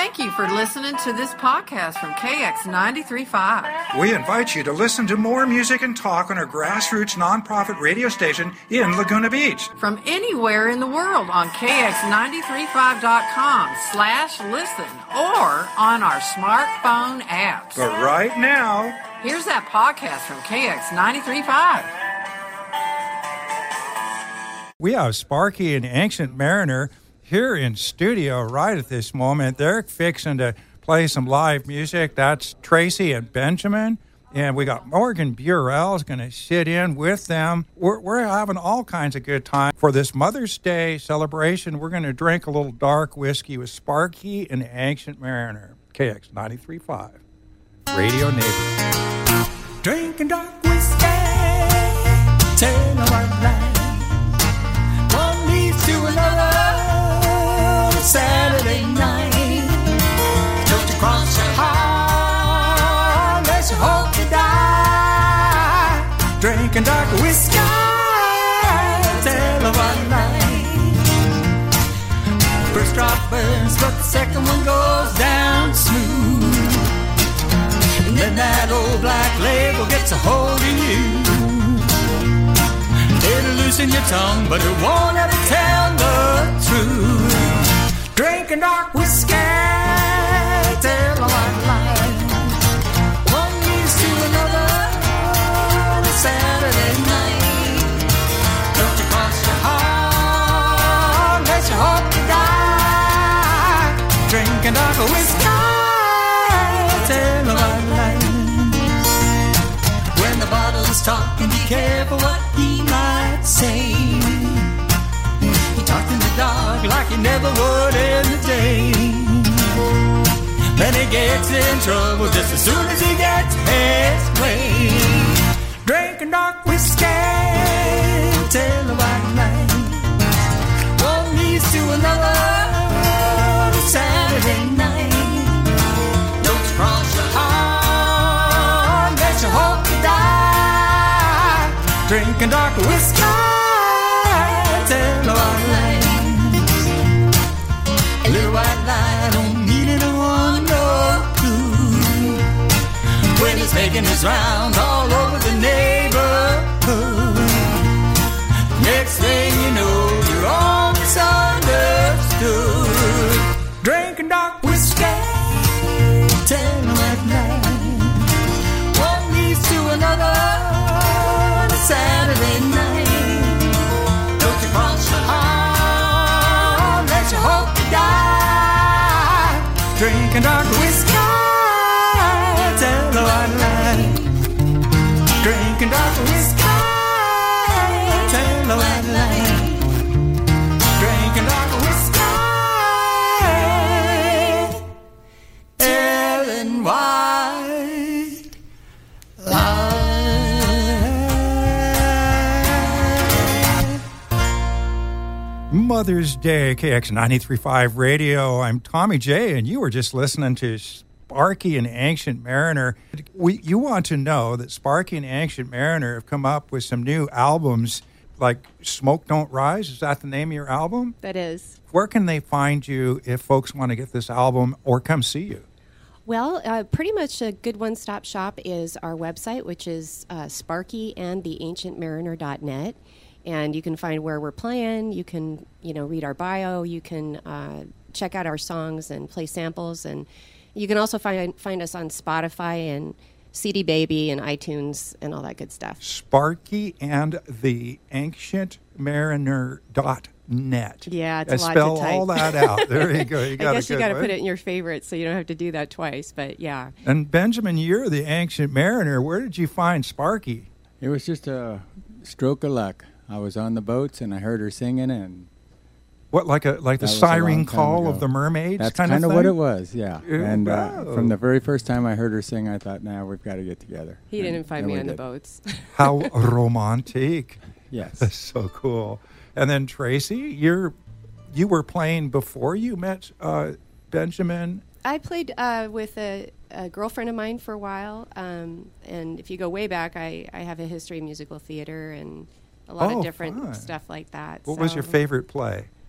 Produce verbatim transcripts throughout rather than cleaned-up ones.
Thank you for listening to this podcast from K X ninety-three point five. We invite you to listen to more music and talk on our grassroots nonprofit radio station in Laguna Beach. From anywhere in the world on K X nine three five dot com slash listen or on our smartphone apps. But right now, here's that podcast from K X ninety-three point five. We have Sparky and Ancient Mariner here in studio right at this moment. They're fixing to play some live music. That's Tracy and Benjamin. And we got Morgan Burrell is going to sit in with them. We're, we're having all kinds of good time. For this Mother's Day celebration, we're going to drink a little dark whiskey with Sparky and Ancient Mariner. K X ninety-three point five, Radio Neighbor. Drinking dark whiskey, tell them I'm right. One leads to another. Saturday night, don't you cross your heart unless you hope to die. Drinking dark whiskey till one night. First drop burns, but the second one goes down smooth. And then that old black label gets a hold of you. It'll loosen your tongue, but it won't ever tell the truth. Drinking dark whiskey, tell a white lie. One leads to another on a Saturday night. Don't you cross your heart unless you hope to die. Drinking dark whiskey, tell a white lie. When the bottle's talking, be careful what he might say. Talked in the dark like he never would in the day. Then he gets in trouble just as soon as he gets his way. Drinking dark whiskey till the white night. One leads to another on a Saturday night. Don't you cross your heart unless you hope to die. Drinking dark whiskey. A little white lie don't mean anyone no good when it's making its rounds all over the neighborhood. Next thing you know, you're all misunderstood. Drinking dark whiskey till white night. One leads to another on a Saturday night. Don't you cross your heart unless you hope to die. Drinking dark whiskey till the white light. Drinking dark whiskey till the white light. Drinking dark whiskey till white light. Mother's Day, K X ninety-three point five Radio. I'm Tommy J, and you were just listening to Sparky and Ancient Mariner. We, you want to know that Sparky and Ancient Mariner have come up with some new albums, like Smoke Don't Rise. Is that the name of your album? That is. Where can they find you if folks want to get this album or come see you? Well, uh, pretty much a good one-stop shop is our website, which is uh, sparky and the ancient mariner dot net. And you can find where we're playing. You can, you know, read our bio. You can uh, check out our songs and play samples. And you can also find find us on Spotify and C D Baby and iTunes and all that good stuff. Sparky and the ancient mariner dot net. Yeah, it's and a lot spell to type. all that out. There you go. You got I guess a you got to one. put it in your favorites so you don't have to do that twice. But yeah. And Benjamin, you're the ancient mariner. Where did you find Sparky? It was just a stroke of luck. I was on the boats and I heard her singing, and what, like a like the siren call of the mermaids? That's kind, kind of of what thing? it was, yeah. Ew, and uh, wow. from the very first time I heard her sing, I thought, "Now nah, we've got to get together." He didn't and, find and me we on the did. boats. How romantic! Yes, that's so cool. And then Tracy, you're you were playing before you met uh, Benjamin. I played uh, with a, a girlfriend of mine for a while, um, and if you go way back, I, I have a history of musical theater and a lot oh, of different fun. stuff like that. What so. was your favorite play?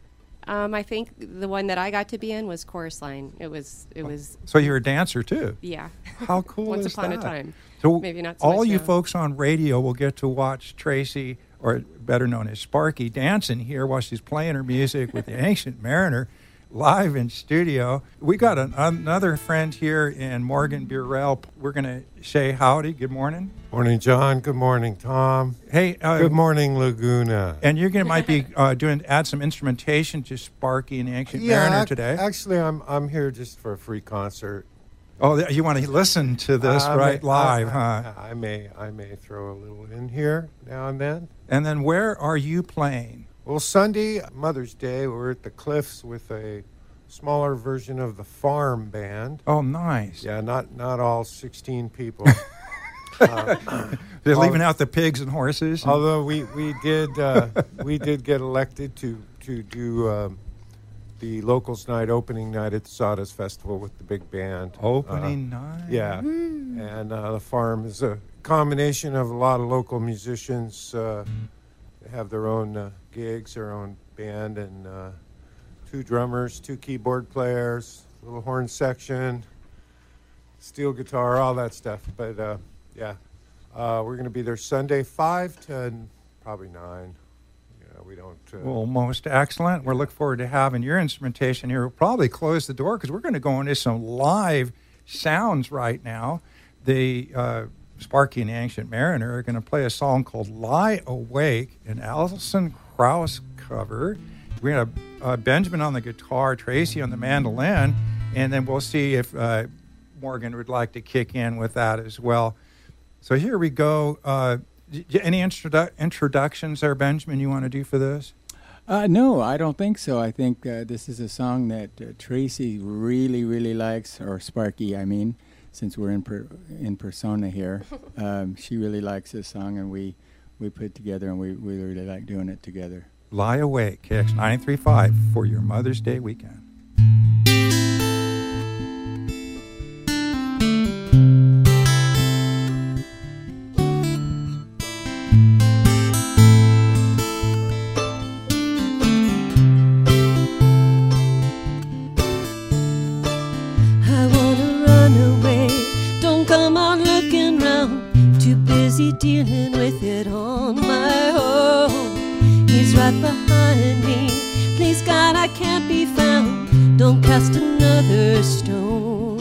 Um, I think the one that I got to be in was chorus line. It was, it was, So you're a dancer too. yeah. How cool Once is upon that? a time. So Maybe not so all much you now. folks on radio will get to watch Tracy, or better known as Sparky, dancing here while she's playing her music with the Ancient Mariner live in studio. We got an, another friend here in Morgan Burrell. We're going to say howdy. Good morning. Morning, John. Good morning, Tom. Hey. Uh, Good morning, Laguna. And you're going to might be uh, doing add some instrumentation to Sparky and the Ancient yeah, Mariner ac- today. Actually, I'm I'm here just for a free concert. Oh, th- you want to listen to this I right may- live, I, huh? I, I may I may throw a little in here now and then. And then where are you playing? Well, Sunday, Mother's Day, we're at the Cliffs with a smaller version of the Farm Band. Oh, nice. Yeah, not not all sixteen people. They're leaving out the pigs and horses. and- Although we we did uh, we did get elected to to do um, the locals night opening night at the Sawdust Festival with the big band. Opening Uh, night. Yeah, and uh, the farm is a combination of a lot of local musicians. Uh, they have their own uh, gigs, their own band, and uh, two drummers, two keyboard players, little horn section, steel guitar, all that stuff. But uh, yeah, uh, we're going to be there Sunday, five to probably nine. You know, we don't. Uh, Well, most excellent. We're looking forward to having your instrumentation here. We'll probably close the door because we're going to go into some live sounds right now. The uh, Sparky and the Ancient Mariner are going to play a song called Lie Awake, an Alison Krauss cover. We're going to have uh, Benjamin on the guitar, Tracy on the mandolin, and then we'll see if uh, Morgan would like to kick in with that as well. So here we go. Uh, d- d- any introdu- introductions there, Benjamin, you want to do for this? Uh, no, I don't think so. I think uh, this is a song that uh, Tracy really, really likes, or Sparky, I mean, since we're in per- in persona here. Um, she really likes this song, and we, we put together, and we, we really like doing it together. Lie Awake, K X ninety-three point five for your Mother's Day weekend. I wanna run away, don't come out looking round, too busy dealing with it on my own. He's right behind me, please God I can't be found, don't cast another stone.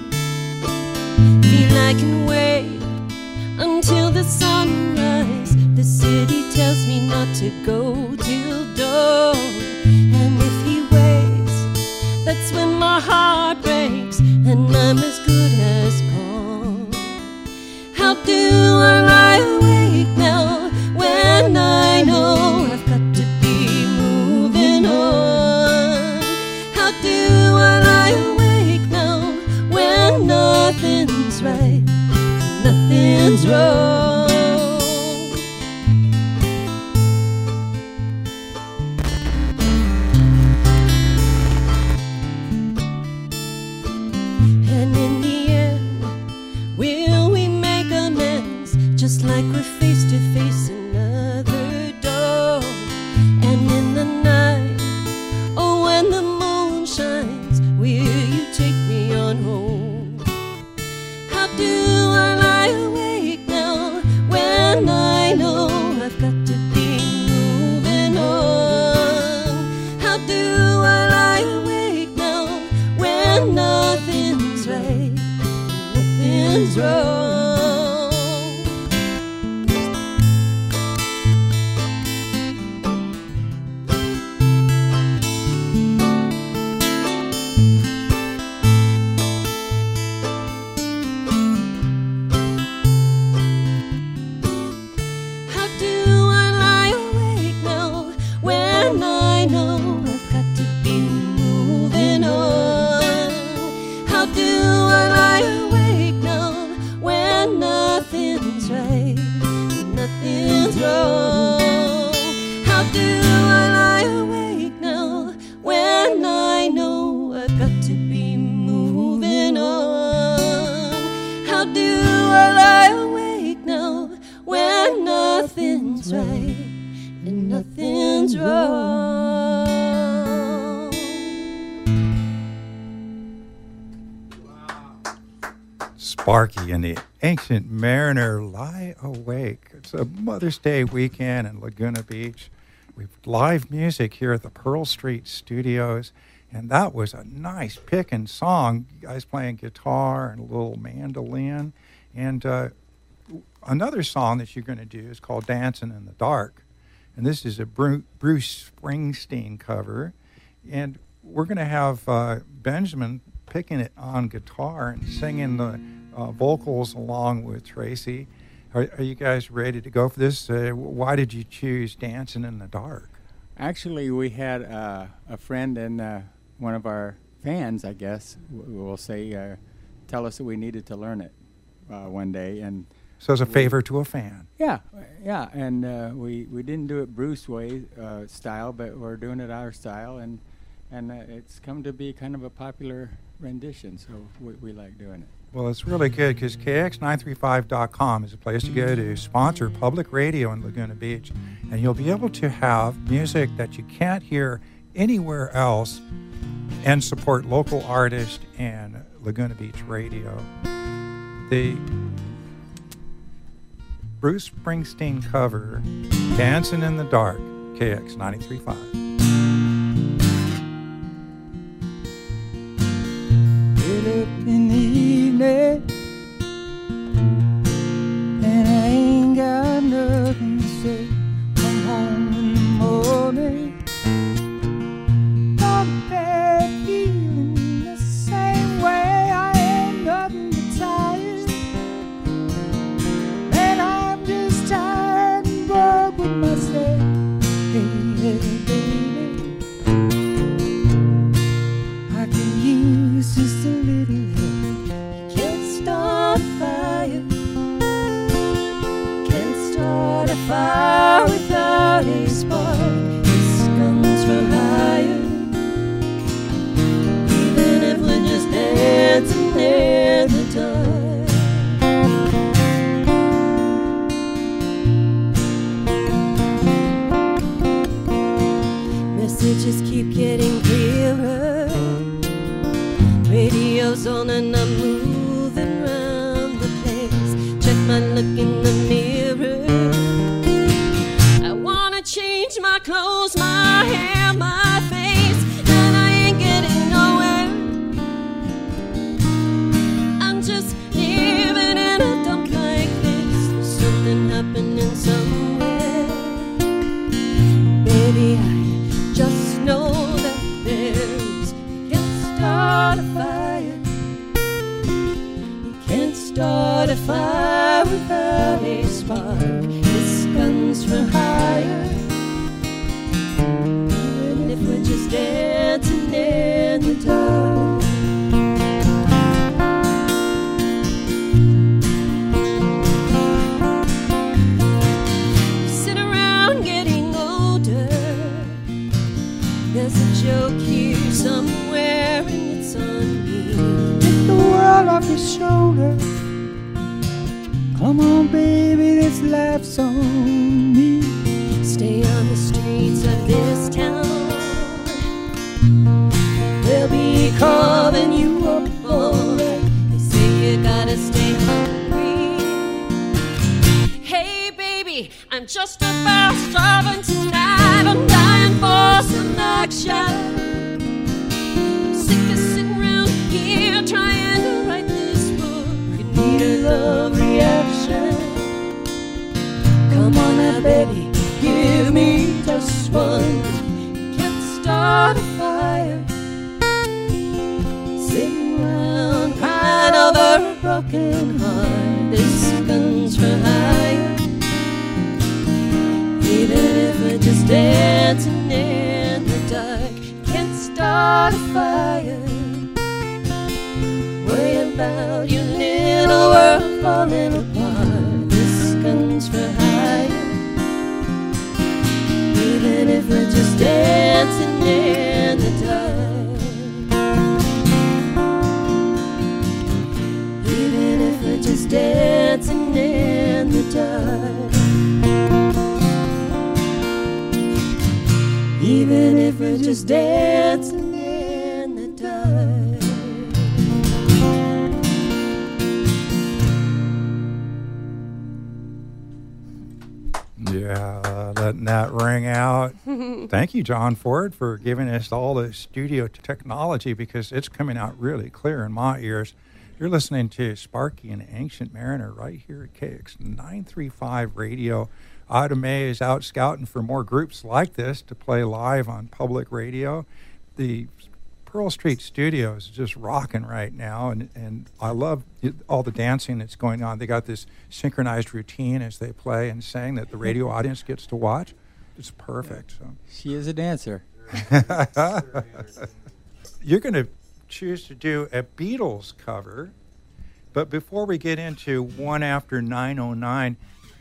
Feel I can wait until the sunrise, the city tells me not to go till dawn. And if he waits, that's when my heart breaks and I'm as good as gone. How do I lie awake now when I know I've got to be moving on? How do I lie awake now when nothing's right, nothing's wrong? And in the end, will we make amends, just like we're face to face another door? And in the night, oh, when the moon shines, will you take me on home? How do I lie awake now when I know I've got to be moving on? How do I lie awake now when nothing's right, nothing's wrong? How do I lie awake now when I know I've got to be moving on? How do I lie awake now when nothing's right, nothing's wrong? How do I lie awake now when I know I've got to be moving on? How do I lie awake now when nothing's right and nothing's wrong? Sparky and the Ancient Mariner, Lie Awake. It's a Mother's Day weekend in Laguna Beach. We've live music here at the Pearl Street Studios, and that was a nice picking song. You guys playing guitar and a little mandolin. And uh, another song that you're going to do is called Dancing in the Dark. And this is a Bru- Bruce Springsteen cover. And we're going to have uh, Benjamin picking it on guitar and singing the uh, vocals along with Tracy. Are, are you guys ready to go for this? Uh, why did you choose Dancing in the Dark? Actually, we had uh, a friend and uh, one of our fans, I guess, w- will say, uh, tell us that we needed to learn it uh, one day. And so it's a favor to a fan. Yeah, yeah, and uh, we, we didn't do it Bruce way uh, style, but we're doing it our style, and and uh, it's come to be kind of a popular rendition, so we, we like doing it. Well, it's really good because K X nine thirty-five dot com is a place to go to sponsor public radio in Laguna Beach, and you'll be able to have music that you can't hear anywhere else and support local artists and Laguna Beach radio. The Bruce Springsteen cover, Dancing in the Dark, K X ninety-three point five. Get up in the evening and I ain't got nothing to say. Come home in the morning, I'm bad feeling the same way. I ain't nothing but tired, and I'm just tired and bored with myself. Hey, hey, baby, I can use just a little help. Can't start a fire, can't start a fire without a spark. This comes from higher, even if we're just dancing in the dark. Messages keep getting clearer, radio's on and I'm moving around the place. Check my look in the mirror, I wanna change my clothes, my hair, my face, and I ain't getting nowhere. I'm just living in a dump like this. There's something happening somewhere. Baby, I just know that there's, you can't start a fire, you can't start a fire without a spark. This comes from higher, even if we're just dancing in the dark. Sit around getting older, there's a joke here somewhere and it's on me. Take the world off your shoulder, come on baby, this life's on me. Stay on the streets of this town, they'll be calling you up alright. They say you gotta stay hungry. Hey baby, I'm just about starving tonight, I'm dying for some action. I'm sick of sitting around here trying to write this book. I need a love reaction. Come on now baby, give me just one. Can't start a fire, sitting around crying over a broken heart. This comes from higher, even if we're just dancing in the dark. Can't start a fire, worry about your little world falling apart. This comes from higher, even if we're just dancing in the dark. Even if we're just dancing in the dark. Even if we're just dancing in the letting that ring out. Thank you, John Ford, for giving us all the studio technology because it's coming out really clear in my ears. You're listening to Sparky and Ancient Mariner right here at K X nine thirty-five Radio. Ida May is out scouting for more groups like this to play live on public radio. The Pearl Street Studio is just rocking right now, and, and I love all the dancing that's going on. They got this synchronized routine as they play and sing that the radio audience gets to watch. It's perfect. So. She is a dancer. You're going to choose to do a Beatles cover, but before we get into One After nine oh nine,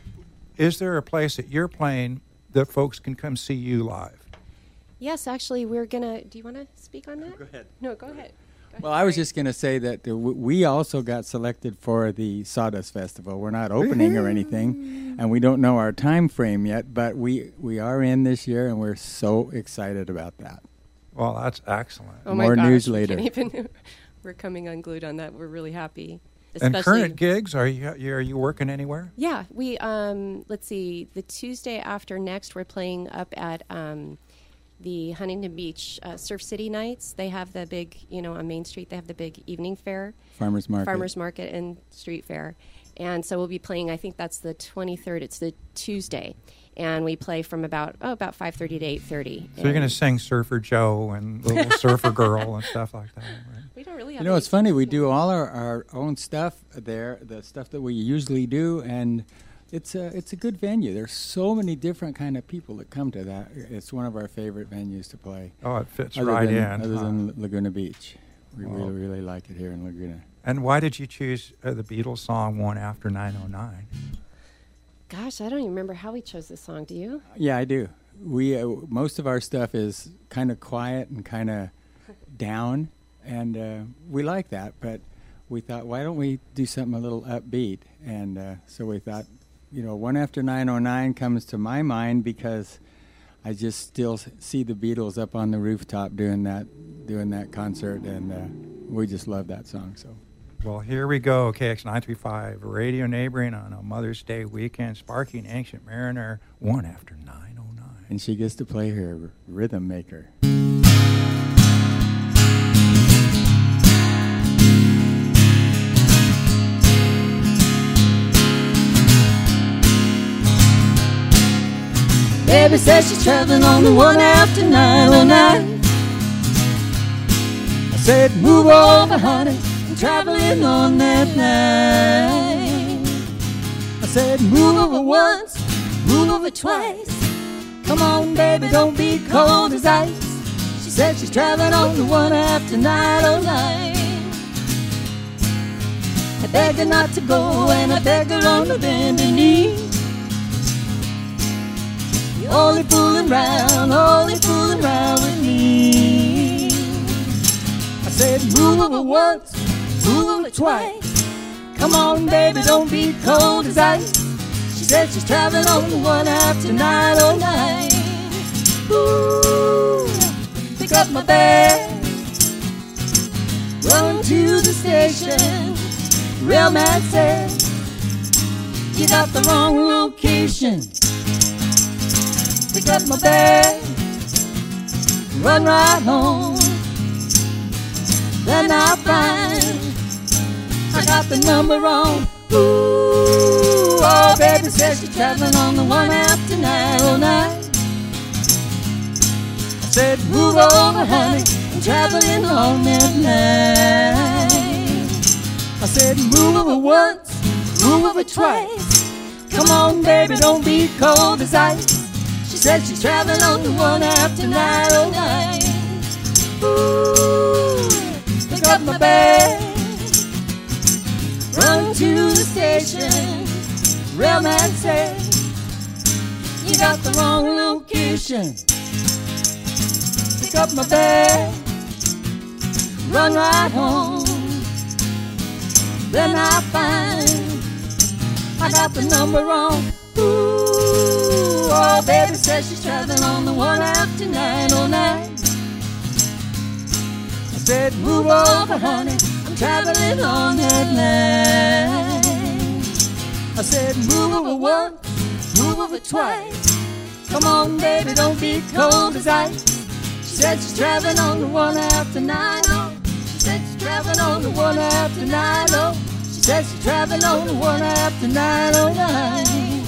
is there a place that you're playing that folks can come see you live? Yes, actually, we're going to... Do you want to speak on that? Go ahead. No, go ahead. Go Well, ahead. I was just going to say that uh, w- we also got selected for the Sawdust Festival. We're not opening or anything, and we don't know our time frame yet, but we, we are in this year, and we're so excited about that. Well, that's excellent. Oh my More gosh, news we later. can't even- we're coming unglued on that. We're really happy. And Especially- current gigs, are you are you working anywhere? Yeah, we, um, let's see, the Tuesday after next, we're playing up at um, the Huntington Beach uh, Surf City Nights. They have the big, you know, on Main Street, they have the big evening fair. Farmers Market. Farmers Market and Street Fair. And so we'll be playing, I think that's the twenty-third, it's the Tuesday. And we play from about, oh, about five thirty to eight thirty. So you're going to sing Surfer Joe and Little Surfer Girl and stuff like that, right? We don't really have You know, any- it's funny. We do all our, our own stuff there, the stuff that we usually do, and it's a, it's a good venue. There's so many different kind of people that come to that. It's one of our favorite venues to play. Oh, it fits other right than, in. Other huh? than Laguna Beach. We Oh. really, really like it here in Laguna. And why did you choose uh, the Beatles song One After nine oh nine? Gosh, I don't even remember how we chose this song. Do you? Yeah, I do. We uh, most of our stuff is kind of quiet and kind of down, and uh, we like that. But we thought, why don't we do something a little upbeat? And uh, so we thought, you know, One After nine oh nine comes to my mind because I just still s- see the Beatles up on the rooftop doing that, doing that concert, and uh, we just love that song. So. Well, here we go. K X nine thirty-five, Radio Neighboring on a Mother's Day weekend. Sparky and Ancient Mariner, One After nine oh nine. And she gets to play her r- rhythm maker. Baby says she's traveling on the one after nine oh nine. I said, move over, honey, I'm traveling on that line. I said, move over once, move over twice. Come on, baby, don't be cold as ice. She said she's traveling on the one after nine oh nine. I begged her not to go, and I begged her on the bending knee. You're only fooling round, only fooling round with me. I said, move over once, move over twice. Come on, baby, don't be cold as ice. She said she's traveling on the one after nine oh nine. Ooh, pick up my bag, run to the station. Real man said, you got the wrong location. Pick up my bag, run right home. Then I'll find I got the number wrong. Ooh, oh, baby says she's traveling on the one after nine oh nine. I said, move over, honey, I'm traveling on that line. I said, move over once, move over twice. Come on, baby, don't be cold as ice. She said she's traveling on the one after nine oh nine. Ooh, pick up my bag, run to the station. Real man said, you got the wrong location. Pick up my bag, run right home. Then I find I got the number wrong. Ooh, oh, baby says she's traveling on the one after nine oh nine. I said, move over, honey, I'm traveling on that line. I said, move over once, move over twice. Come on, baby, don't be cold as ice. She said she's traveling on the one after nine oh. She said she's traveling on the one after nine oh. She said she's traveling on the one after nine oh nine.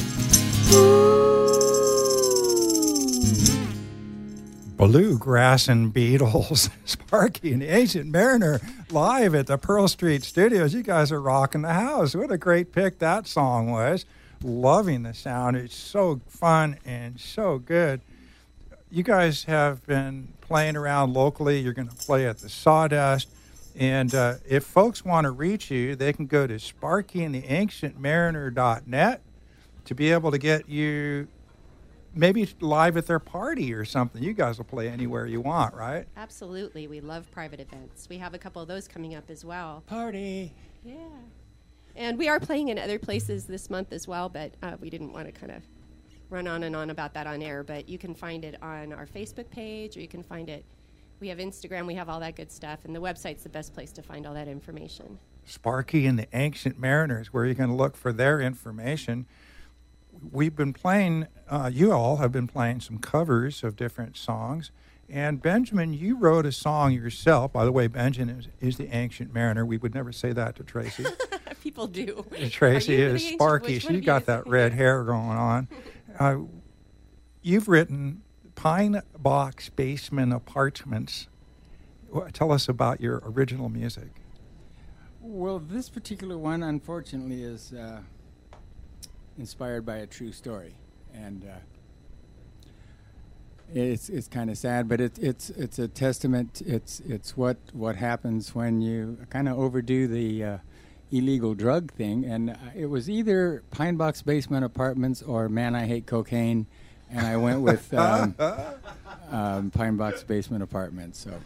Bluegrass and Beatles, Sparky and the Ancient Mariner live at the Pearl Street Studios. You guys are rocking the house. What a great pick that song was. Loving the sound. It's so fun and so good. You guys have been playing around locally. You're going to play at the Sawdust. And uh, if folks want to reach you, they can go to sparky and the ancient mariner dot net to be able to get you maybe live at their party or something. You guys will play anywhere you want, right? Absolutely. We love private events. We have a couple of those coming up as well. Party. Yeah. And we are playing in other places this month as well, but uh, we didn't want to kind of run on and on about that on air. But you can find it on our Facebook page, or you can find it. We have Instagram. We have all that good stuff. And the website's the best place to find all that information. Sparky and the Ancient Mariners, where you're going to look for their information. We've been playing, uh, you all have been playing some covers of different songs. And Benjamin, you wrote a song yourself. By the way, Benjamin is, is the Ancient Mariner. We would never say that to Tracy. People do. Tracy is Sparky. She got that red hair going on. Uh, you've written Pine Box Basement Apartments. Tell us about your original music. Well, this particular one, unfortunately, is uh, inspired by a true story, and uh, it's it's kind of sad, but it, it's it's a testament. It's it's what what happens when you kind of overdo the uh, illegal drug thing, and uh, it was either Pine Box Basement Apartments or Man, I Hate Cocaine. And I went with um, um, Pine Box Basement Apartments. So,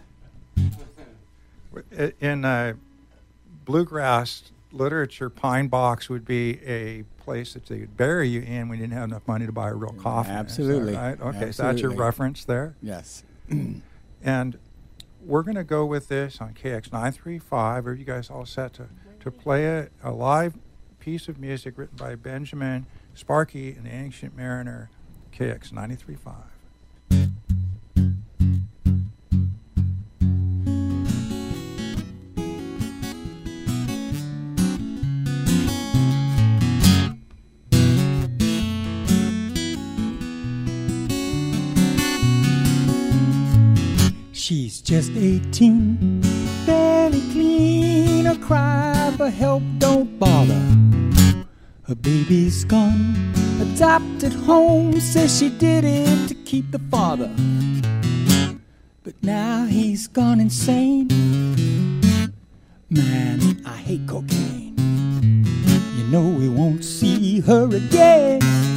in uh, bluegrass literature, Pine Box would be a place that they could bury you in when you didn't have enough money to buy a real coffin. Absolutely. Right? Okay, Absolutely. so that's your reference there? Yes. And we're going to go with this on K X nine thirty-five. Are you guys all set to, to play a, a live piece of music written by Benjamin Sparky and the Ancient Mariner, K X ninety-three point five. She's just eighteen, barely clean, or cry for help, don't bother. Her baby's gone, adopted home, says she did it to keep the father. But now he's gone insane. Man, I hate cocaine. You know we won't see her again.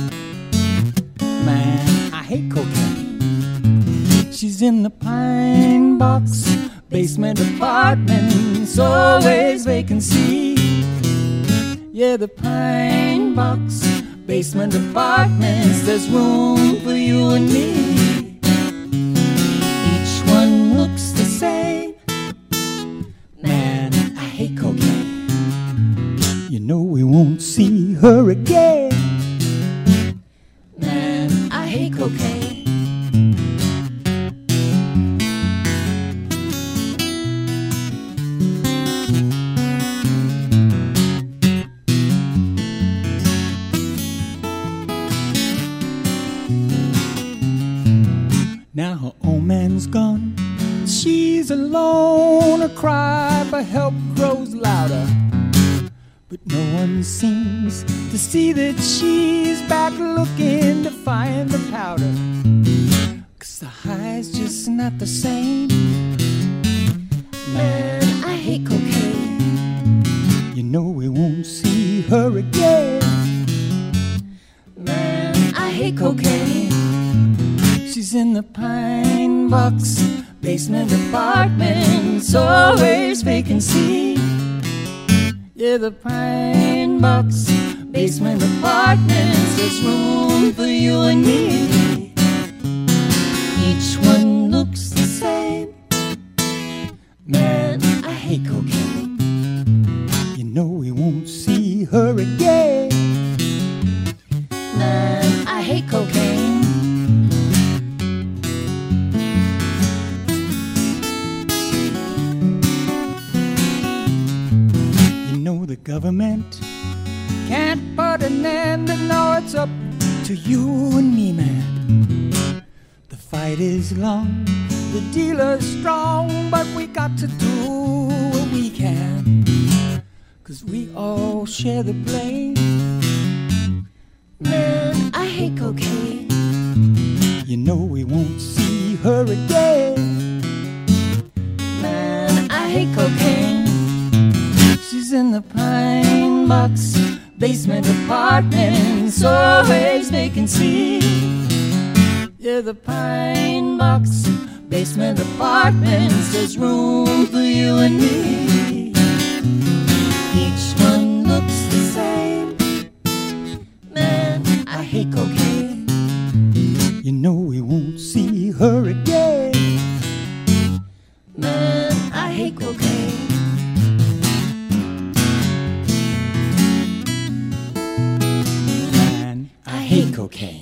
Man, I hate cocaine. She's in the Pine Box Basement Apartments, always vacancy. Yeah, the Pine Box Basement Apartments, there's room for you and me. Each one looks the same. Man, I hate cocaine. You know we won't see her again. Man, I hate cocaine. Now her old man's gone, she's alone. Her cry for help grows louder, but no one seems to see that she's back looking to find the powder. 'Cause the high's just not the same. Man, I hate cocaine. You know we won't see her again. Man, I hate cocaine. She's in the Pine Box Basement Apartments, always vacancy. Yeah, the Pine Box Basement Apartments, there's room for you and me. Each one looks the same. Man, I hate cocaine. You know we won't see her again. Man, I hate cocaine. government can't put an end, and now it's up to you and me, man. The fight is long, the deal is strong, but we got to do what we can, 'cause we all share the blame. Man, I hate cocaine. You know we won't see her again. Man, I hate cocaine. She's in the Pine Box basement apartment, so always vacancy. Yeah, the Pine Box basement apartment, there's room for you and me. Each one looks the same. Man, I hate cocaine. You know we won't see her again. Man, I hate cocaine. Man, I hate cocaine.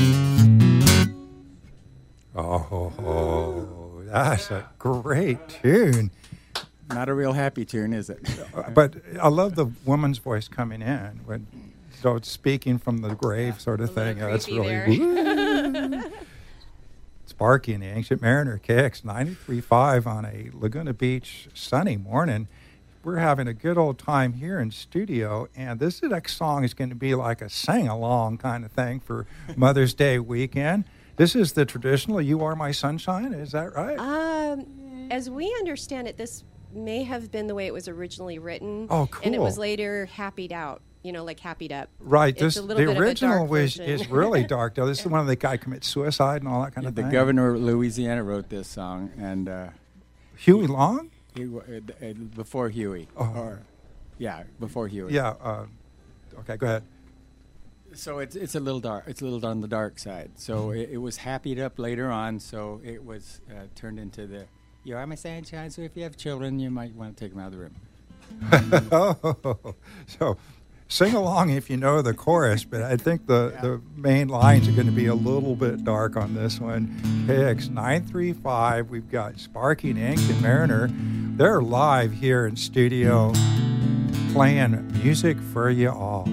Oh, that's a great tune. Not a real happy tune, is it? But I love the woman's voice coming in, when, so it's speaking from the grave sort of thing. Yeah, that's really woo. Sparky and the Ancient Mariner, K X ninety-three point five on a Laguna Beach sunny morning. We're having a good old time here in studio, and this next song is going to be like a sing-along kind of thing for Mother's Day weekend. This is the traditional You Are My Sunshine, is that right? Um, as we understand it, this may have been the way it was originally written. Oh, And it was cool. later happied out, you know, like happied up. Right, It's this, a little the bit of a original dark was, version. is really dark, though. This is one of the guy commits suicide and all that kind Yeah, of the thing. governor of Louisiana wrote this song, and uh, Huey Long? he, wa- uh, uh, before Huey. Oh. Or, yeah, before Huey. Yeah, uh, okay, go ahead. So it's it's a little dark. It's a little on the dark side. So it, it was happied up later on. So it was uh, turned into the You Are My Sunshine. So if you have children, you might want to take them out of the room. Oh, so sing along if you know the chorus, but I think the, the main lines are going to be a little bit dark on this one. K X nine three five, we've got Sparky and Ancient Mariner. They're live here in studio playing music for you all.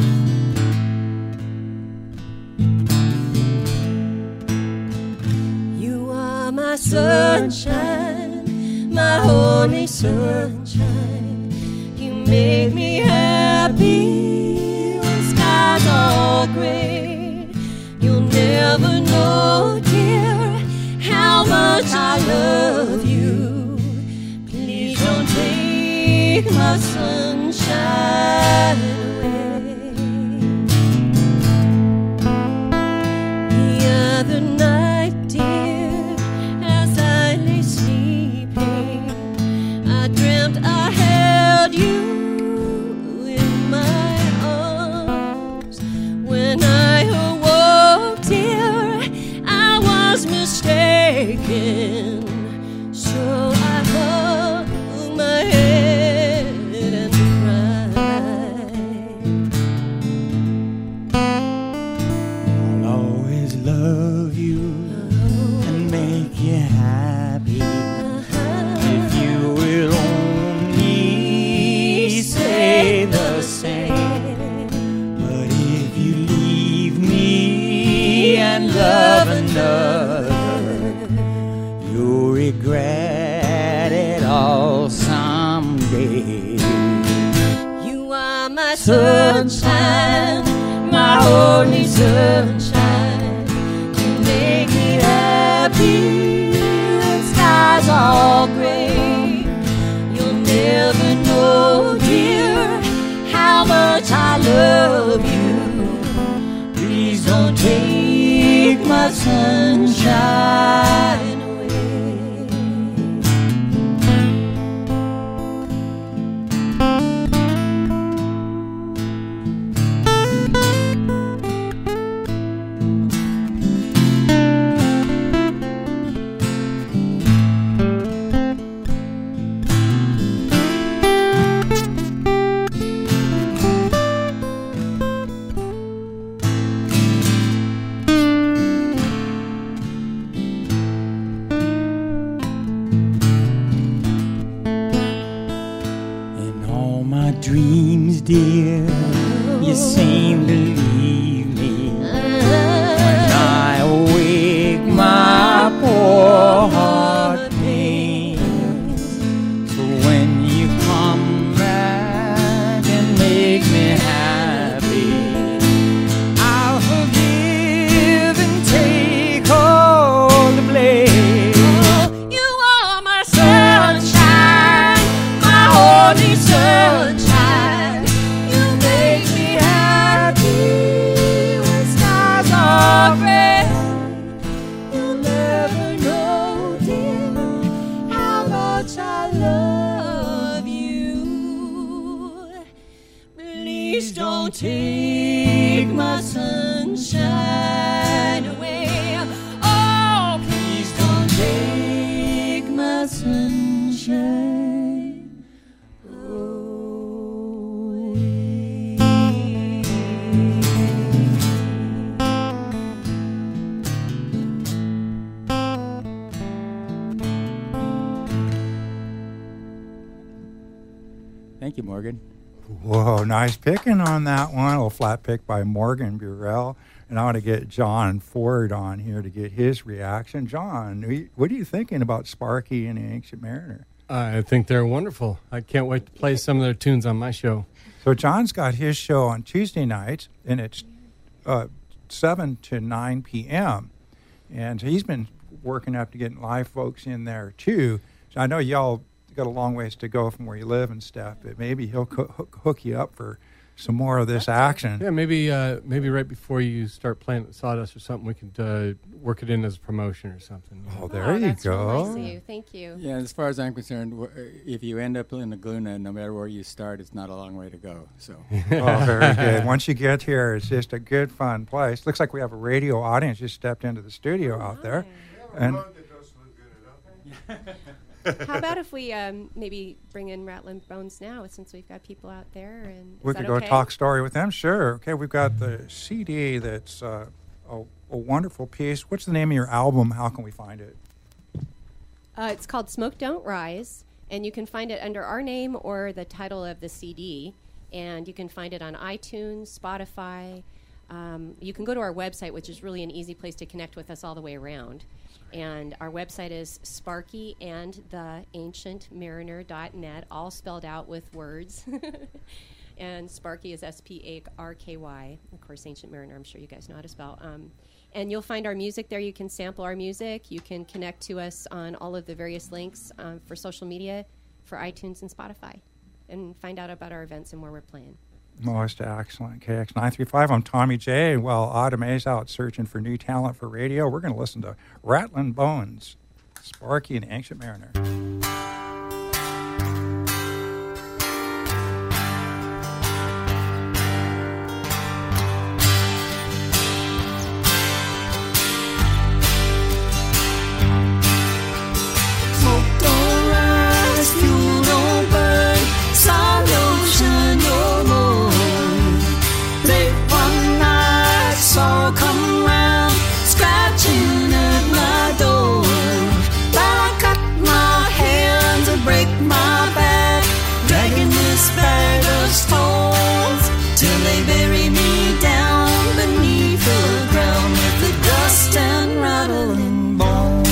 You are my sunshine, my only sunshine. You make me happy when skies are gray. You'll never know, dear, how much I love you. Please don't take my sunshine away. The other night, dear, as I lay sleeping, I dreamt I held you in my arms. When I awoke, dear, I was mistaken. So I hung my head and cried. I'll always love you and make you happy if you will only say the same. But if you leave me and love another, you'll regret it all someday. You are my sunshine, my only sunshine. You make me happy when skies are gray. You'll never know, dear, how much I love you. Please don't take my sunshine away. dear, you seem to leave me. When I awake, my poor heart pains. So when you come back and make me happy, I'll forgive and take all the blame. Oh, you are my sunshine, my only sunshine. You make me happy when skies are red. You'll never know, dear, how much I love you. Please don't take my sunshine away. Oh, please don't take my sunshine Thank you, Morgan. Whoa, nice picking on that one. A little flat pick by Morgan Burrell. And I want to get John Ford on here to get his reaction. John, we- what are you thinking about Sparky and the Ancient Mariner? I think they're wonderful. I can't wait to play some of their tunes on my show. So John's got his show on Tuesday nights, and it's uh, seven to nine p.m. And he's been working up to getting live folks in there, too. So I know y'all got a long ways to go from where you live and stuff, but maybe he'll co- hook, hook you up for some more of this action. Yeah, maybe uh, maybe right before you start playing at Sawdust or something, we could uh, work it in as a promotion or something. Oh, there Oh, you that's go. real nice of you. Thank you. Yeah, as far as I'm concerned, wh- if you end up in Laguna, no matter where you start, it's not a long way to go. So, Oh, very good. Once you get here, it's just a good, fun place. Looks like we have a radio audience just stepped into the studio out there. And How about if we um, maybe bring in Rattling Bones now, since we've got people out there? And is we that could go okay? talk story with them. Sure. Okay, we've got the C D that's uh, a, a wonderful piece. What's the name of your album? How can we find it? Uh, it's called Smoke Don't Rise, and you can find it under our name or the title of the C D. And you can find it on iTunes, Spotify. Um, you can go to our website, which is really an easy place to connect with us all the way around. And our website is sparky and the ancient mariner dot net, all spelled out with words. And Sparky is S P A R K Y. Of course, Ancient Mariner, I'm sure you guys know how to spell. Um, and you'll find our music there. You can sample our music. You can connect to us on all of the various links um, for social media, for iTunes and Spotify, and find out about our events and where we're playing. Most excellent. K X nine three five. I'm Tommy J. And while Autumn A's out searching for new talent for radio, we're going to listen to Rattling Bones, Sparky and Ancient Mariner. Smoke don't rise, fuel don't burn, sun don't shine no more. Late one night, sorrow come round, scratching at my door. I cut my hands and break my back, dragging this bag of stones till they bury me down beneath the ground with the dust and rattling bones.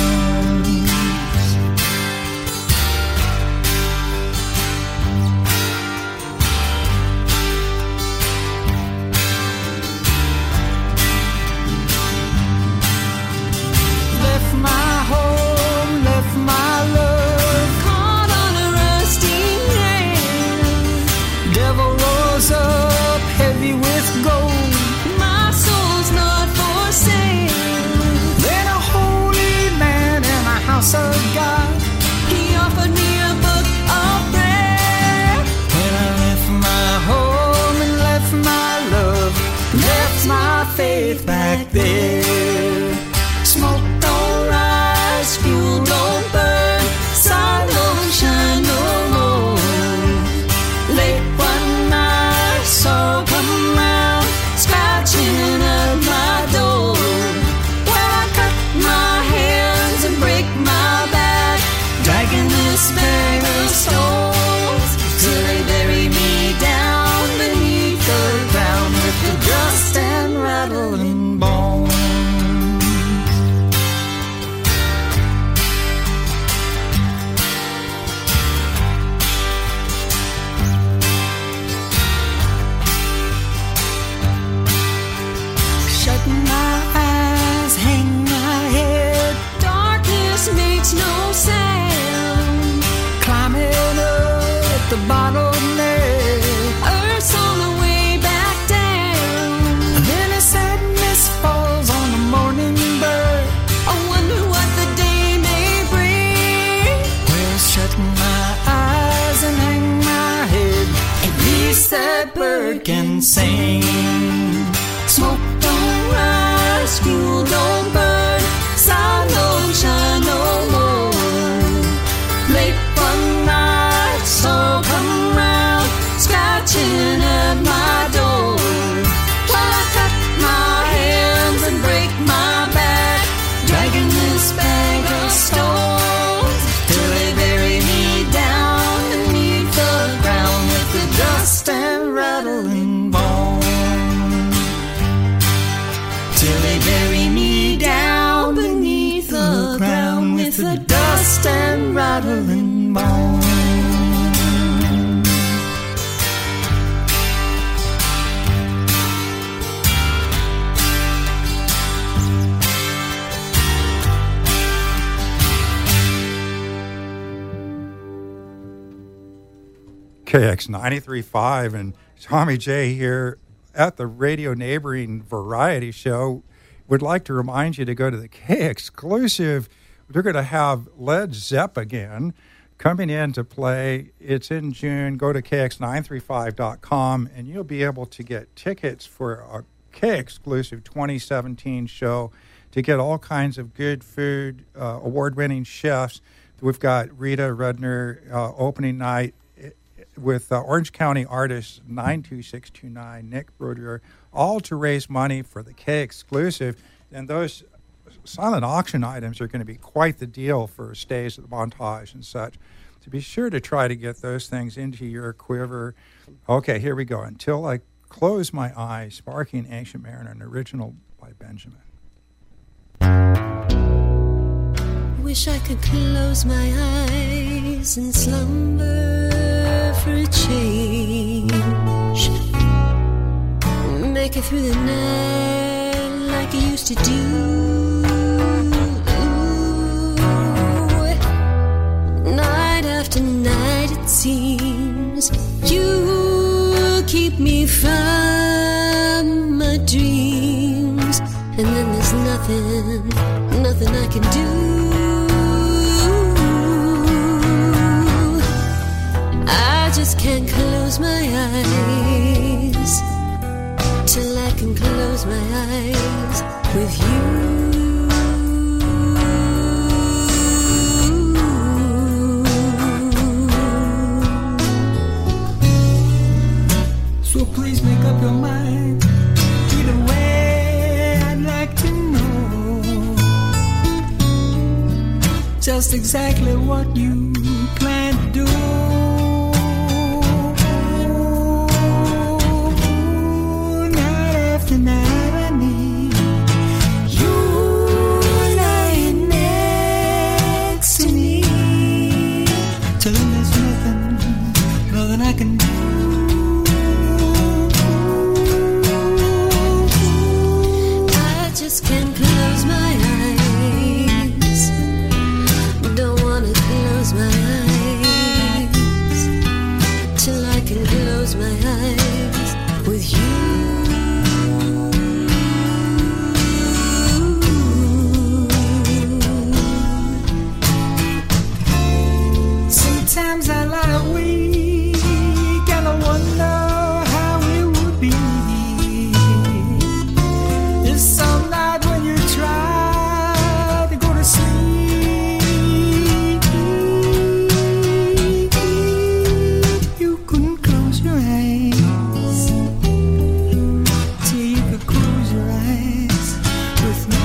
Left my home, left my love, caught on a rusty nail. Devil rose up heavy with gold. My soul's not for sale. Then a holy man in a house of God, he offered me a book of prayer. When I left my home and left my love, left my faith back there. Smoke don't rise, fuel don't burn, sun don't shine no more. Late one night, sorrow come round, scratching at my door. Well, I cut my hands and break my back, dragging this bag of stones till they bury me down bird can sing. Smoke don't rise, fuel don't burn, sun don't shine no more. Late one night, so come round, scratching at my door. While I cut my hands and break my back, dragging this bag of stones, till they bury me down beneath the ground with the dust and rattling bone. Till they bury me down beneath the ground with the dust and rattling bone. K X ninety-three point five and Tommy J here at the Radio Neighboring Variety Show. Would like to remind you to go to the K exclusive. They're going to have Led Zepp again coming in to play. It's in June. Go to K X nine three five dot com and you'll be able to get tickets for a K exclusive twenty seventeen show to get all kinds of good food, uh, award-winning chefs. We've got Rita Rudner uh, opening night with uh, Orange County artist nine two six two nine, Nick Bruder, all to raise money for the K exclusive. And those silent auction items are going to be quite the deal for stays at the Montage and such. So be sure to try to get those things into your quiver. Okay, here we go. Until I Close My Eyes, Sparky and Ancient Mariner, an original by Benjamin. Wish I could close my eyes and slumber for a change. Make it through the night like I used to do. Night after night it seems you keep me from my dreams. And then there's nothing, nothing I can do. I just can't close my eyes till I can close my eyes with you. So please make up your mind. Either way, I'd like to know just exactly what you plan to do. Tonight I need you lying next to me, till then there's nothing, nothing I can do. I just can't close my eyes. Don't wanna close my eyes till I can close my eyes with you. Sometimes I lie awake and I wonder how it would be. There's some night when you try to go to sleep, you couldn't close your eyes till you could close your eyes with me.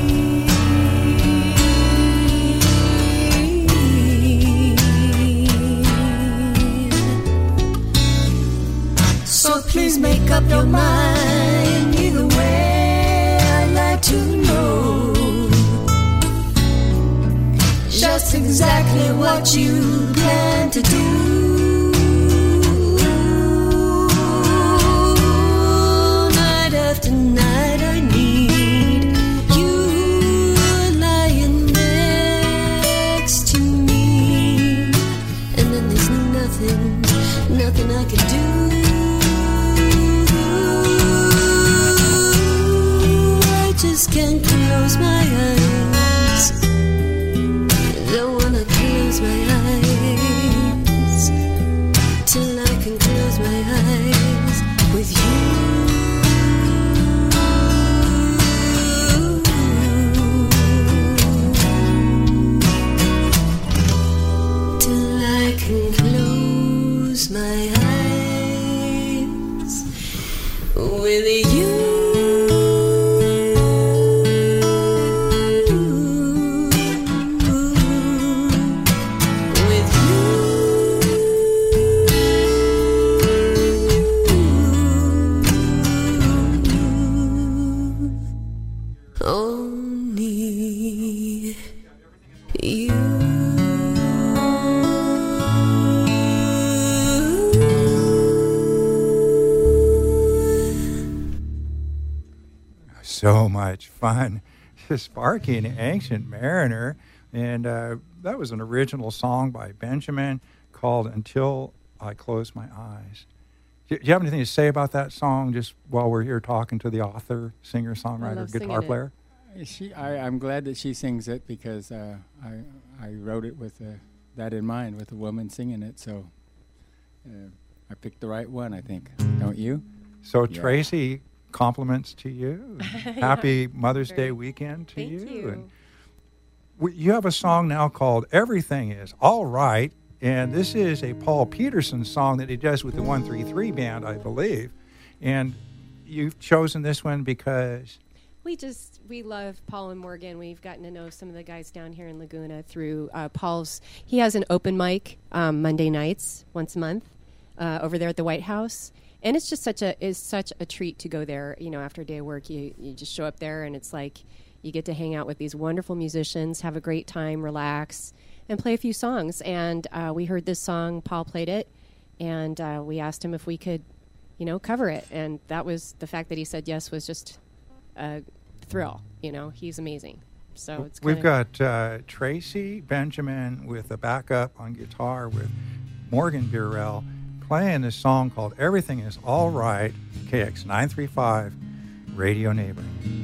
So please make up your mind. Either way, I'd like to know just exactly what you plan to do. Night after night I need you lying next to me. And then there's nothing, nothing I can do. Just can't close my eyes. Don't wanna close my eyes till I can close my eyes so much fun. Sparky and Ancient Mariner. And uh, that was an original song by Benjamin called Until I Close My Eyes. Do you have anything to say about that song just while we're here talking to the author, singer, songwriter, guitar player? She, I, I'm glad that she sings it because uh, I I wrote it with uh, that in mind, with a woman singing it. So uh, I picked the right one, I think. Don't you? So Yeah. Tracy, compliments to you. Happy Mother's Very- Day weekend to Thank you. you. And we, you have a song now called Everything Is All Right. And this is a Paul Peterson song that he does with the one three three band, I believe. And you've chosen this one because... We just, we love Paul and Morgan. We've gotten to know some of the guys down here in Laguna through uh, Paul's, he has an open mic um, Monday nights, once a month, uh, over there at the White House. And it's just such a, is such a treat to go there. You know, after a day of work, you, you just show up there and it's like, you get to hang out with these wonderful musicians, have a great time, relax, and play a few songs. And uh, we heard this song, Paul played it, and uh, we asked him if we could, you know, cover it. And that was, the fact that he said yes was just a thrill. You know, he's amazing. So it's We've kinda- got uh, Tracy Benjamin with a backup on guitar with Morgan Burrell playing this song called Everything Is All Right, K X nine thirty-five Radio Neighboring.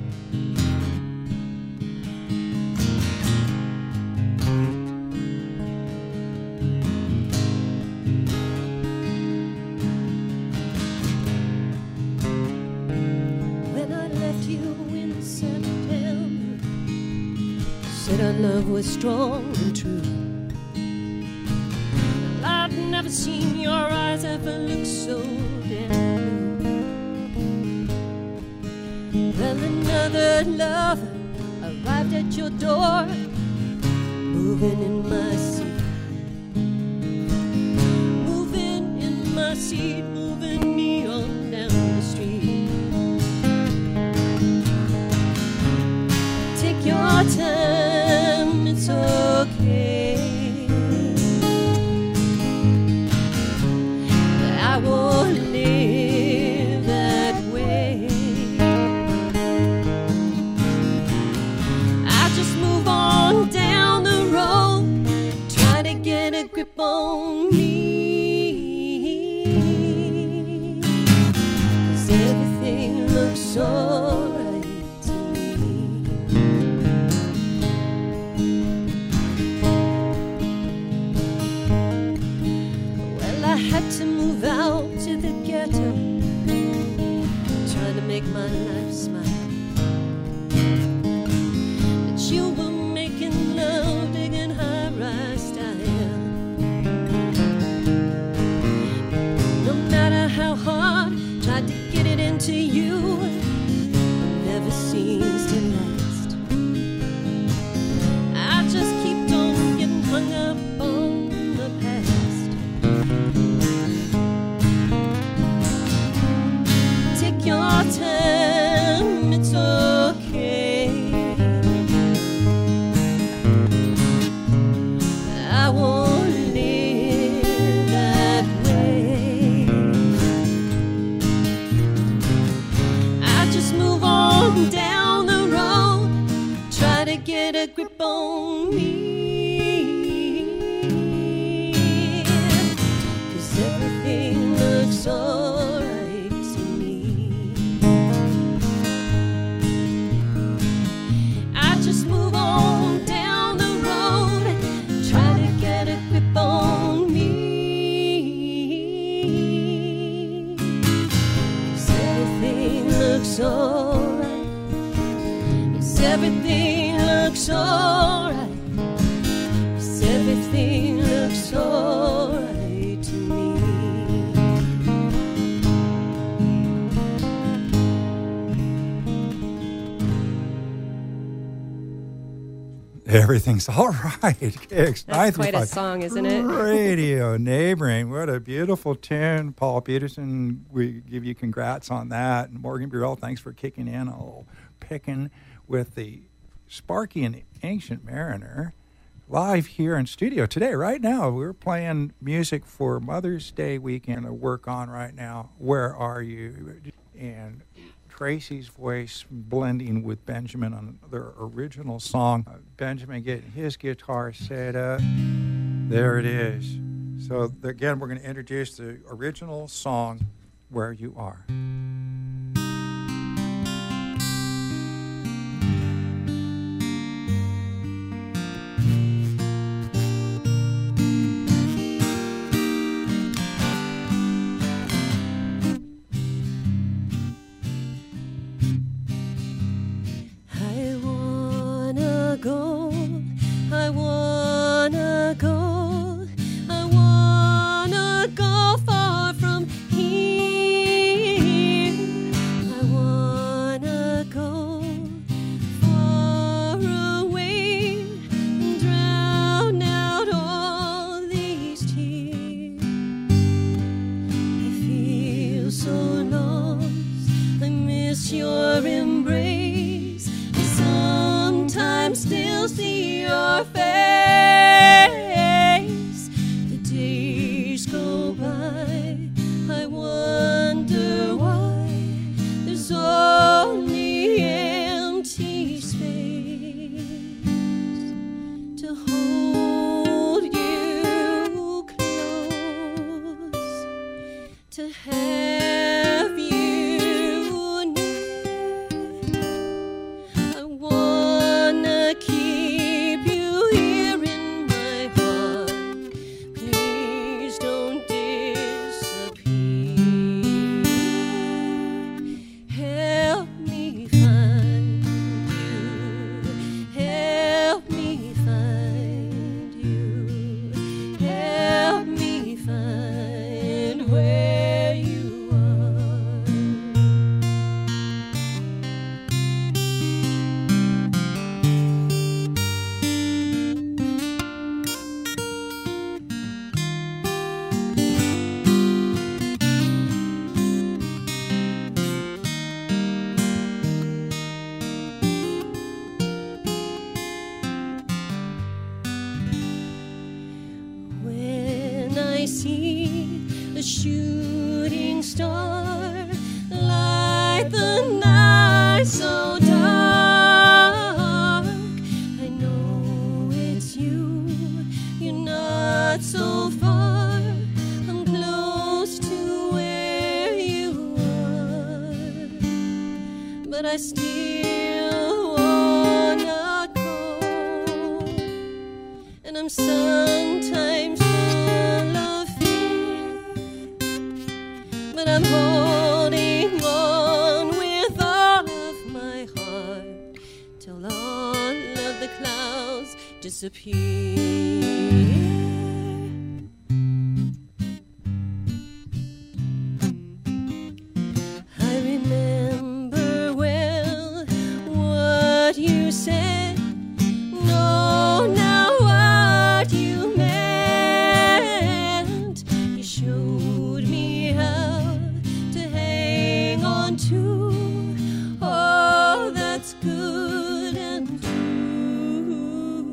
When I left you in September, said our love was strong and true. Well, I've never seen your eyes ever look so damn blue. Well, another lover arrived at your door, moving in my seat. Moving in my seat, moving me on down the street. Take your time, it's okay. I won't live that way. I just move on down the road, try to get a grip on me. 'Cause everything looks alright to me. Well, I had to move out to the ghetto, trying to make my life smile. But you were making love, digging high-rise style. No matter how hard, tried to get it into you, never seems to last. I just keep on getting hung up on the past. Take your time, it's okay. I won't live that way. I just move on down the road, try to get a grip on me. 'Cause everything looks alright to me. I just move on down the road, try to get a grip on me. 'Cause everything looks alright. Yes, everything looks alright. Yes, everything looks alright to me. Everything's All Right, K X That's quite a nine thirty-five song, isn't it? Radio Neighboring. What a beautiful tune. Paul Peterson, we give you congrats on that. And Morgan Burrell, thanks for kicking in a little picking with the Sparky and Ancient Mariner live here in studio today. Right now, we're playing music for Mother's Day weekend to work on right now. Where Are You? And Tracy's voice blending with Benjamin on their original song. Uh, Benjamin getting his guitar set up. There it is. So again, we're going to introduce the original song, Where You Are. I wanna go, I wanna go, I wanna go far from here. I wanna go far away and drown out all these tears. I feel so lost, I miss your embrace. I sometimes still see your face. The days go by, I wonder why there's only empty space to hold you close, to have you near. I wanna keep you here in my heart. Please don't disappear. Help me find you. Help me find you. Help me find where you are. When I see a shooting star light the night so dark, I know it's you. You're not so far. I'm close to where you are, but I still wanna go. And I'm sometimes full of fear, but I'm holding on with all of my heart till all of the clouds disappear. I remember well what you said. No, now what you meant. You showed me how to hang on to all that's good and true.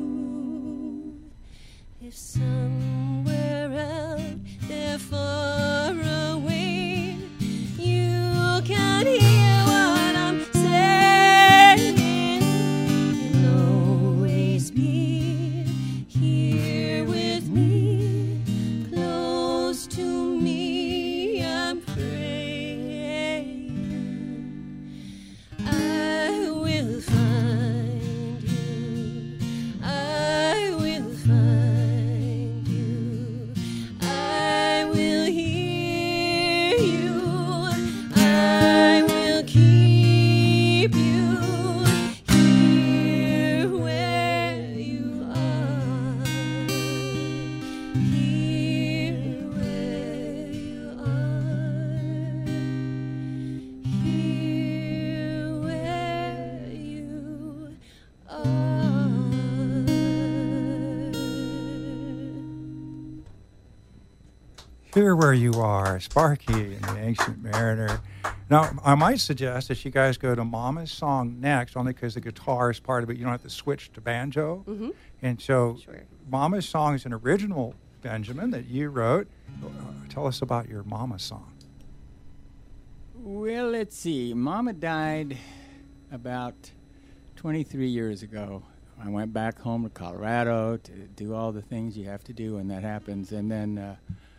If somewhere out there far away you can hear what I'm saying, you'll always be here with me, close to me. I'm praying I will find you. I will find you. I will hear you. I will keep you here where you are. Here where you are. Here where you are. Here Where You Are, Sparky and the Ancient Mariner. Now, I might suggest that you guys go to Mama's song next, only because the guitar is part of it. You don't have to switch to banjo. Mhm. And so Sure. Mama's song is an original, Benjamin, that you wrote. Uh, tell us about your Mama song. Well, let's see. Mama died about twenty-three years ago. I went back home to Colorado to do all the things you have to do when that happens. And then uh,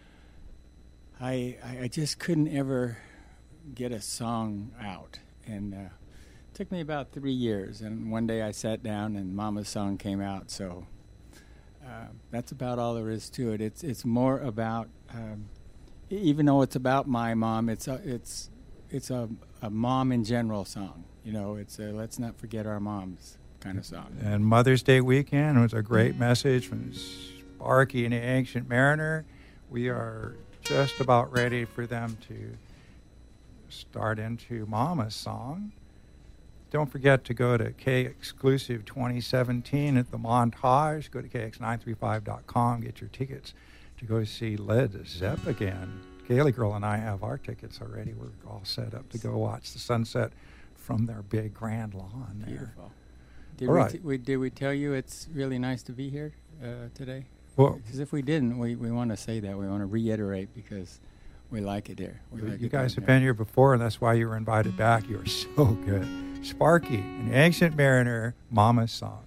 I, I just couldn't ever get a song out. And uh, it took me about three years. And one day I sat down and Mama's song came out. So uh, that's about all there is to it. It's it's more about, um, e- even though it's about my mom, it's a, it's it's a, a mom in general song. You know, it's a let's not forget our moms kind of song. And Mother's Day weekend was a great message from Sparky and the Ancient Mariner. We are just about ready for them to start into Mama's song. Don't forget to go to K Exclusive twenty seventeen at the Montage. Go to K X nine three five dot com. Get your tickets to go see Led Zepp again. Gaily Girl and I have our tickets already. We're all set up to go watch the sunset from their big grand lawn there. Beautiful. Did All we, right. t- we did we tell you it's really nice to be here uh, today? Well- because if we didn't, we, we want to say that. We want to reiterate because we like it here. We like You it guys down have been here before, and that's why you were invited back. You are so good. Sparky, an Ancient Mariner, Mama's song.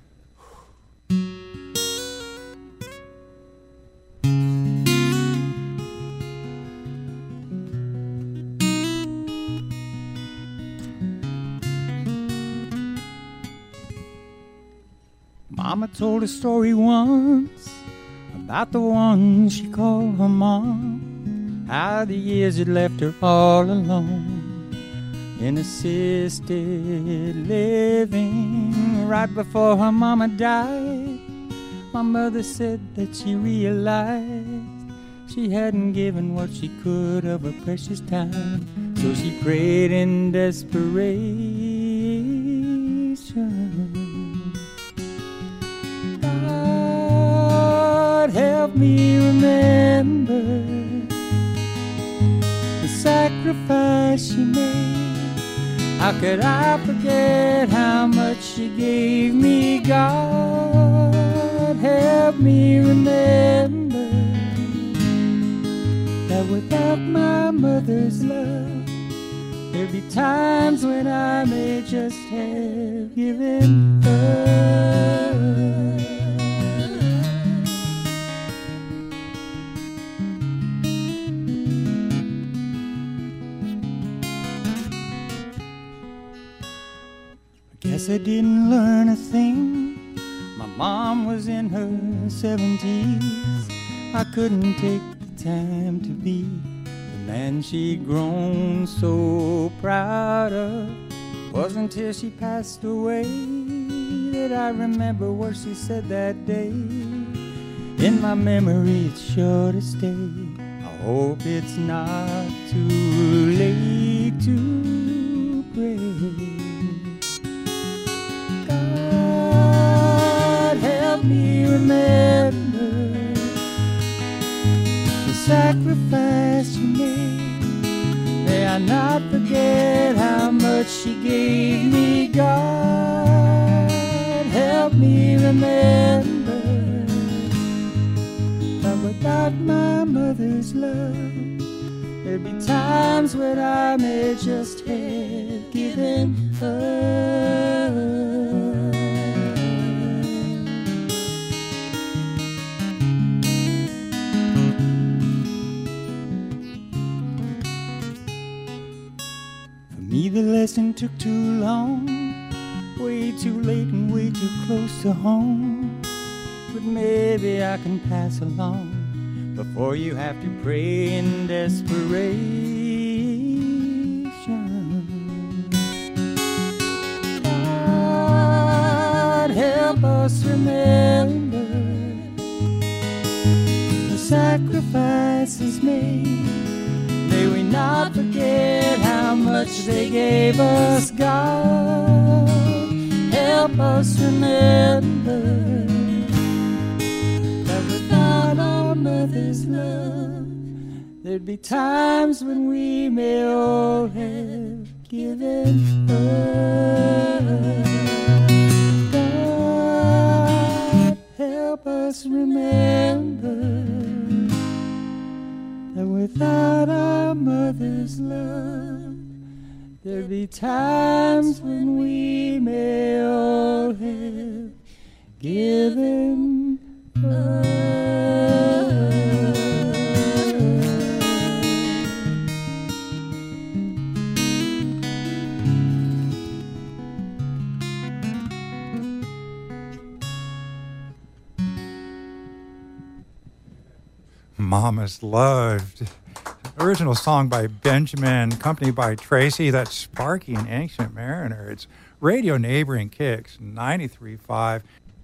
Mama told a story once about the one she called her mom, how the years had left her all alone in assisted living. Right before her mama died, my mother said that she realized she hadn't given what she could of her precious time, so she prayed in desperation. God, help me remember the sacrifice she made. How could I forget how much she gave me? God, help me remember that without my mother's love, there'd be times when I may just have given up. Guess I didn't learn a thing. My mom was in her seventies. I couldn't take the time to be the man she'd grown so proud of. Wasn't till she passed away that I remember what she said that day. In my memory it's sure to stay. I hope it's not too late to pray. Help me remember the sacrifice you made. May I not forget how much she gave me. God, help me remember that without my mother's love, there'd be times when I may just have given up. Me, the lesson took too long, way too late and way too close to home. But maybe I can pass along before you have to pray in desperation. God, help us remember the sacrifices made. May we not forget how much they gave us. God, help us remember that without our mother's love, there'd be times when we may all have given up. God, help us remember that without our mother's love, There'll be times when we may all have given up. Mama's Loved. Original song by Benjamin, accompanied by Tracy. That's Sparky and Ancient Mariner. It's Radio Neighboring Kicks, ninety-three point five.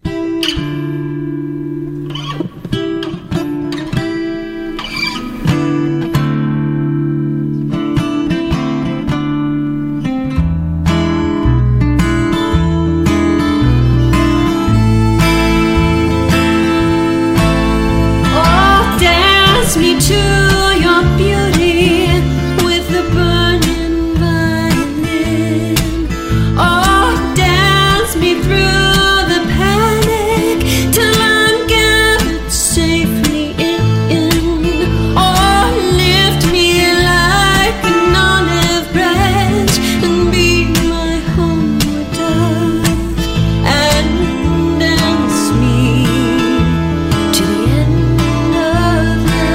Me to your beauty with the burning violin. Oh, dance me through the panic till I'm gathered safely in. Oh, lift me like an olive branch and be my homeward dove, and dance me to the end of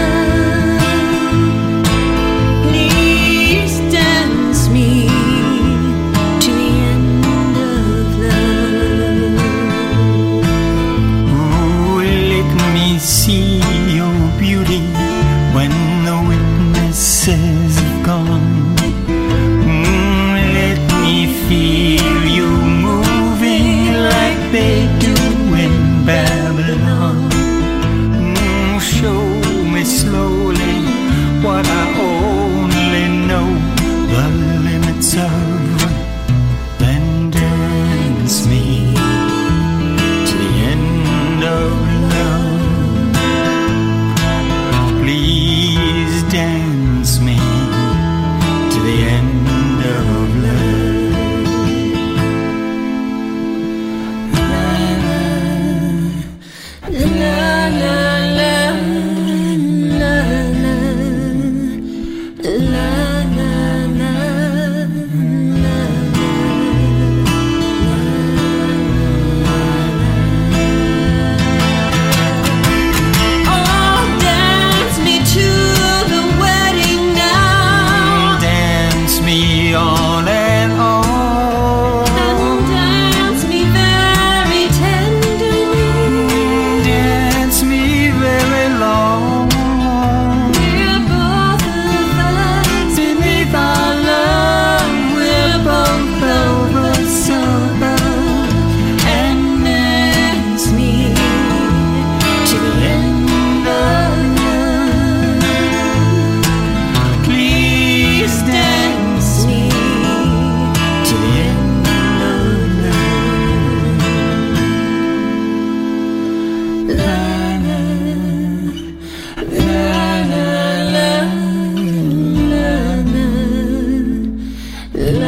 Please dance me to the end of love. Oh, let me see your beauty when the witnesses have gone. Mm, let me feel you moving like they do in Babylon. Mm, show me slowly what I only know the limits of. Then dance me to the end of love. Please dance me to the end of love. La, la, la, la, la, la. La la la la Oh, dance me to the wedding now, Dance me on and on. and dance me very tenderly. Dance me very long. We're both of us Beneath our love, we're both velvet silver. and dance me to the end of love. Please Dance me to the end of love. La la la la la la la la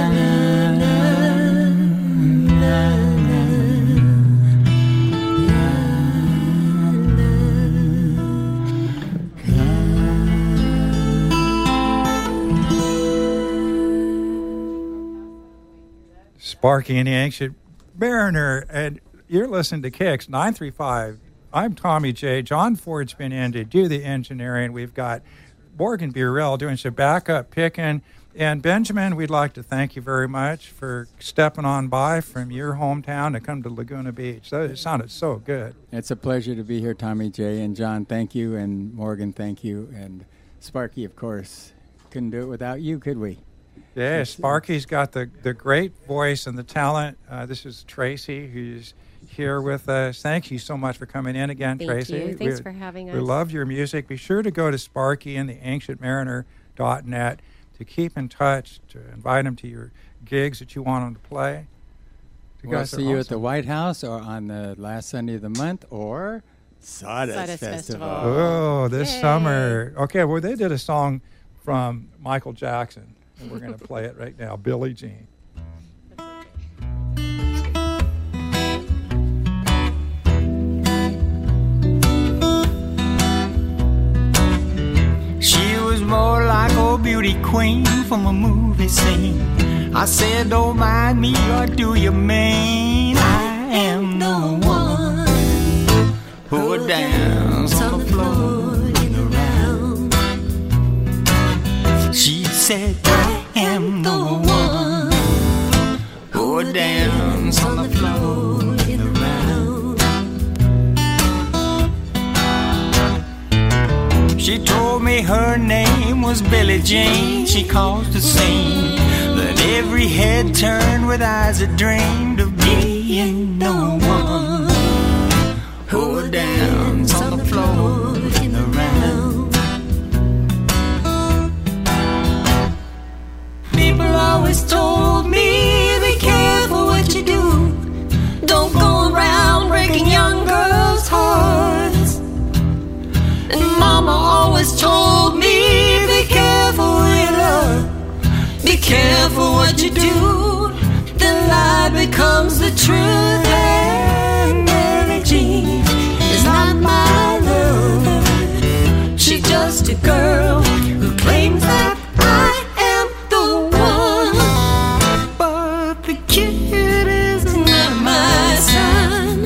Sparky and the Ancient Mariner, and you're listening to Kicks nine three five. I'm Tommy J. John Ford's been in to do the engineering. We've got Morgan Burrell doing some backup picking. And Benjamin, we'd like to thank you very much for stepping on by from your hometown to come to Laguna Beach. That, it sounded so good. It's a pleasure to be here, Tommy J. And John, thank you. And Morgan, thank you. And Sparky, of course. Couldn't do it without you, could we? Yeah, It's- Sparky's got the, the great voice and the talent. Uh, this is Tracy, who's here with us. Thank you so much for coming in again, Thank Tracy. you. Thanks we, for having We us. love your music. Be sure to go to Sparky and the Ancient Mariner dot net to keep in touch, to invite them to your gigs that you want them to play. You We'll guys are see you at the awesome. White House or on the last Sunday of the month or Sawdust, Sawdust Festival. Festival. Oh, this Yay. summer. Okay, well, they did a song from Michael Jackson, and we're going to play it right now, Billie Jean. She was more like old beauty pretty queen from a movie scene. I said, don't mind me, or do you mean I am the one who would dance on the floor in a round? She said, I am the one who would dance on the floor in a round. She told me her name was Billie Jean. She caused a scene. Then every head turned with eyes that dreamed of being the one who would dance on the floor in a round. People always told me, be careful what you do. Don't go around breaking young girls' hearts. And Mama always told me, be careful with love. Be careful what you do. The lie becomes the truth. And Mary Jean is not my love. She's just a girl who claims that I am the one. But the kid is not my son.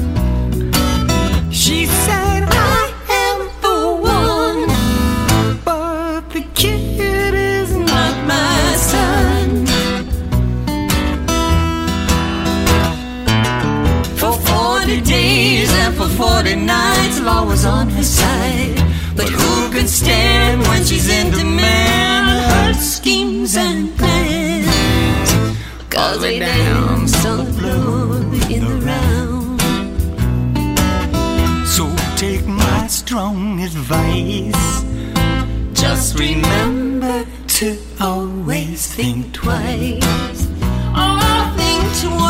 She said I am the one, but the kid is not my son. For forty days and for forty nights, law was on her side. But who can stand when she's in demand? Her schemes and plans, 'cause they dance on the floor in the round. So take my strong advice. Just remember to always think twice. Oh, think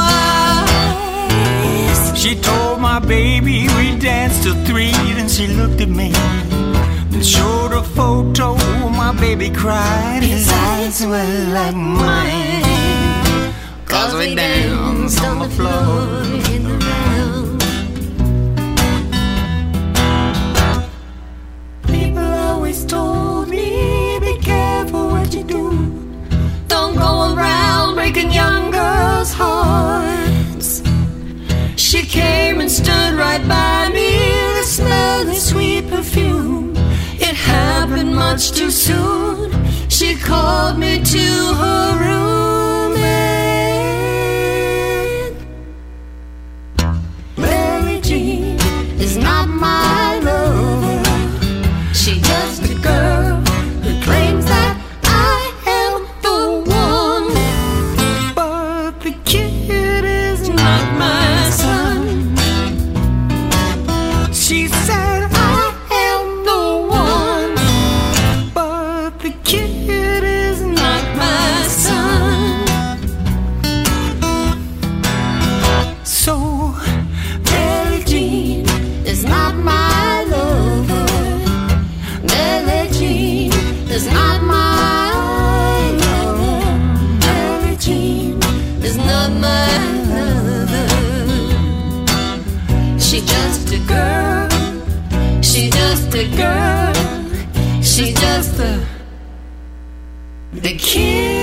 twice. She told my baby we danced till three. Then she looked at me and showed a photo. My baby cried. His eyes were like mine, 'cause we danced on the floor in the round. People always told me, be careful what you do. Don't go around breaking young girls' hearts. She came and stood right by me, the smell of sweet perfume. It happened much too soon. She called me to her room and Mary Jean is not my lover. She's just a girl who claims that I am the one. But the kid is not my son. She said I am the one, but the kid is not my son. So Mary Jean is not my lover. Mary Jean is not my lover. Mary Jean is not my lover. She's just a girl. She's just a girl. She's just a the kid.